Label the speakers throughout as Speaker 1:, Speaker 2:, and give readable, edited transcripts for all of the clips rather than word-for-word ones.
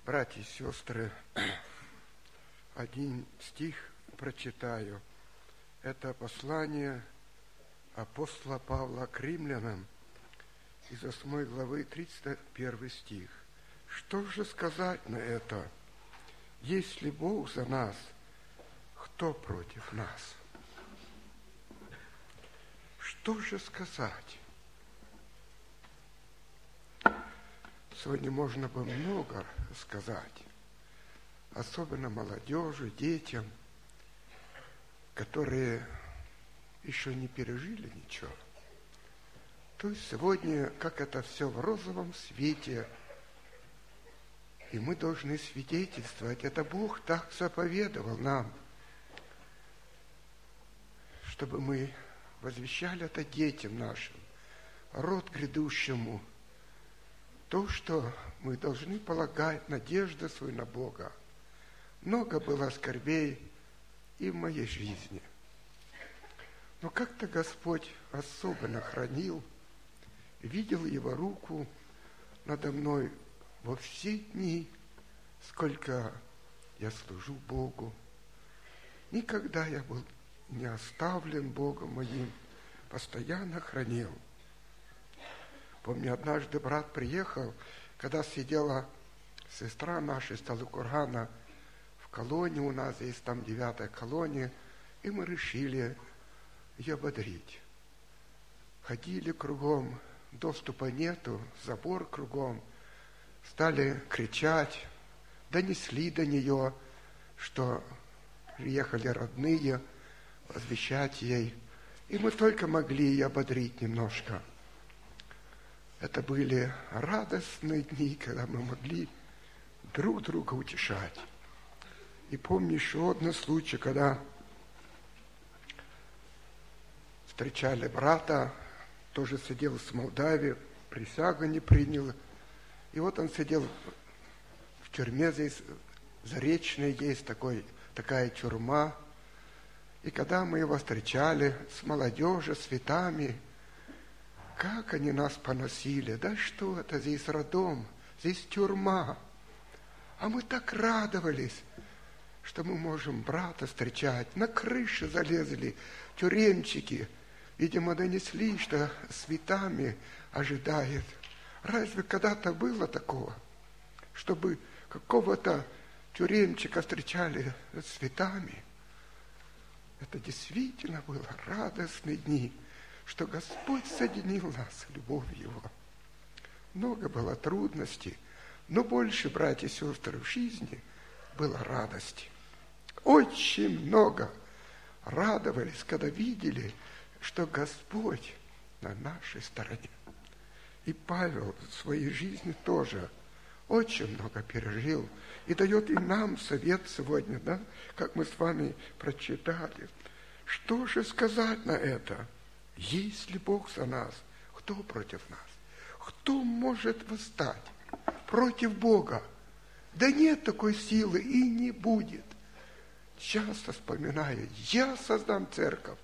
Speaker 1: Братья и сестры, один стих прочитаю. Это послание апостола Павла к римлянам из 8 главы, 31 стих. Что же сказать на это? Если Бог за нас, кто против нас? Что же сказать? Сегодня можно бы много сказать, особенно молодежи, детям, которые еще не пережили ничего. То есть сегодня, как это все в розовом свете, и мы должны свидетельствовать. Это Бог так заповедовал нам, чтобы мы возвещали это детям нашим, род грядущему, то, что мы должны полагать надежду свою на Бога. Много было скорбей и в моей жизни. Но как-то Господь особенно хранил, видел Его руку надо мной во все дни, сколько я служу Богу. Никогда я был не оставлен Богом моим, постоянно хранил. Помню, однажды брат приехал, когда сидела сестра наша из Талукургана в колонии, у нас есть там 9-я колония, и мы решили ее ободрить. Ходили кругом, доступа нету, забор кругом, стали кричать, донесли до нее, что приехали родные, возвещать ей, и мы только могли ее ободрить немножко. Это были радостные дни, когда мы могли друг друга утешать. И помню еще один случай, когда встречали брата, тоже сидел с Молдавии, присягу не принял. И вот он сидел в тюрьме, здесь Заречной есть такая тюрьма. И когда мы его встречали с молодежью, с цветами, как они нас поносили. Да что это, здесь роддом, здесь тюрьма. А мы так радовались, что мы можем брата встречать. На крыше залезли тюремчики. Видимо, донесли, что с цветами ожидает. Разве когда-то было такого, чтобы какого-то тюремчика встречали с цветами? Это действительно было радостные дни, что Господь соединил нас любовью Его. Много было трудностей, но больше, братья и сестры, в жизни было радости. Очень много радовались, когда видели, что Господь на нашей стороне. И Павел в своей жизни тоже очень много пережил и дает и нам совет сегодня, да, как мы с вами прочитали. Что же сказать на это? Если Бог за нас, кто против нас? Кто может восстать против Бога? Да нет такой силы и не будет. Часто вспоминаю, я создам церковь.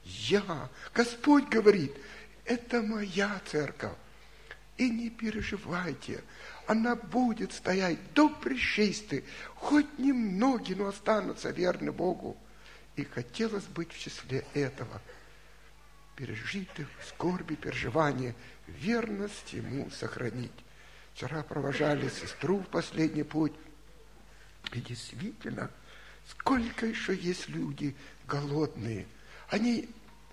Speaker 1: Господь говорит, это моя церковь. И не переживайте, она будет стоять до пришествия. Хоть немногие, но останутся верны Богу. И хотелось быть в числе этого. Пережитых, скорби, переживания, верность Ему сохранить. Вчера провожали сестру в последний путь. И действительно, сколько еще есть люди голодные. Они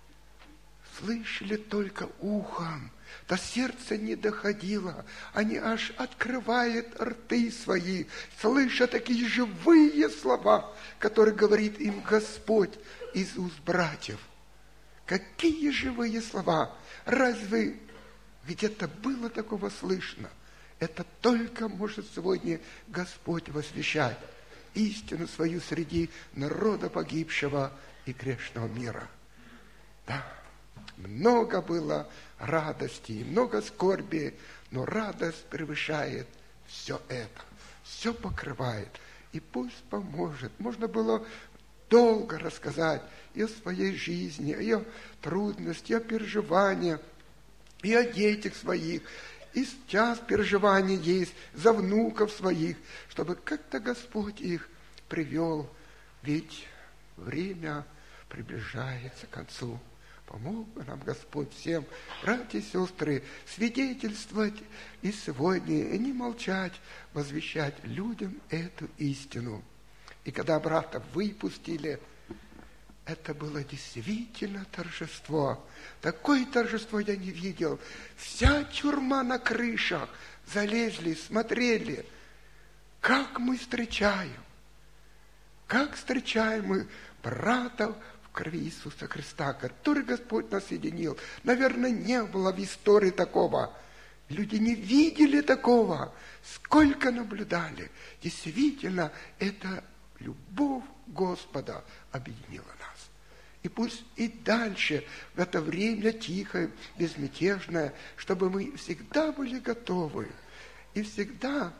Speaker 1: слышали только ухом, до сердца не доходило. Они аж открывают рты свои, слыша такие живые слова, которые говорит им Господь из уст братьев. Какие живые слова! Разве где-то было такого слышно? Это только может сегодня Господь возвещать истину свою среди народа погибшего и грешного мира. Да, много было радости, много скорби, но радость превышает все это, все покрывает. И пусть поможет. Можно было долго рассказать и о своей жизни, и о трудностях, и о переживаниях, и о детях своих, и час переживаний есть за внуков своих, чтобы как-то Господь их привел. Ведь время приближается к концу. Помог бы нам Господь всем, братья и сестры, свидетельствовать и сегодня, и не молчать, возвещать людям эту истину. И когда брата выпустили, это было действительно торжество. Такое торжество я не видел. Вся тюрьма на крышах залезли, смотрели, как мы встречаем. Как встречаем мы брата в крови Иисуса Христа, который Господь нас соединил. Наверное, не было в истории такого. Люди не видели такого. Сколько наблюдали. Действительно, это любовь Господа объединила нас. И пусть и дальше, в это время тихое, безмятежное, чтобы мы всегда были готовы и всегда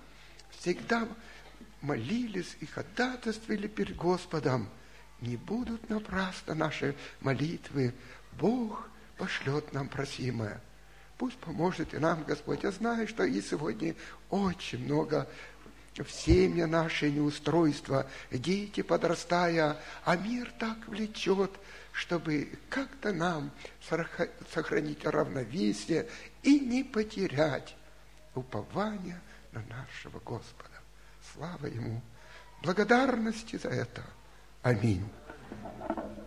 Speaker 1: молились и ходатайствовали перед Господом. Не будут напрасно наши молитвы. Бог пошлет нам просимое. Пусть поможет и нам Господь. Я знаю, что и сегодня очень много в семье нашей неустройства, дети подрастая, а мир так влечет, чтобы как-то нам сохранить равновесие и не потерять упование на нашего Господа. Слава Ему! Благодарности за это. Аминь.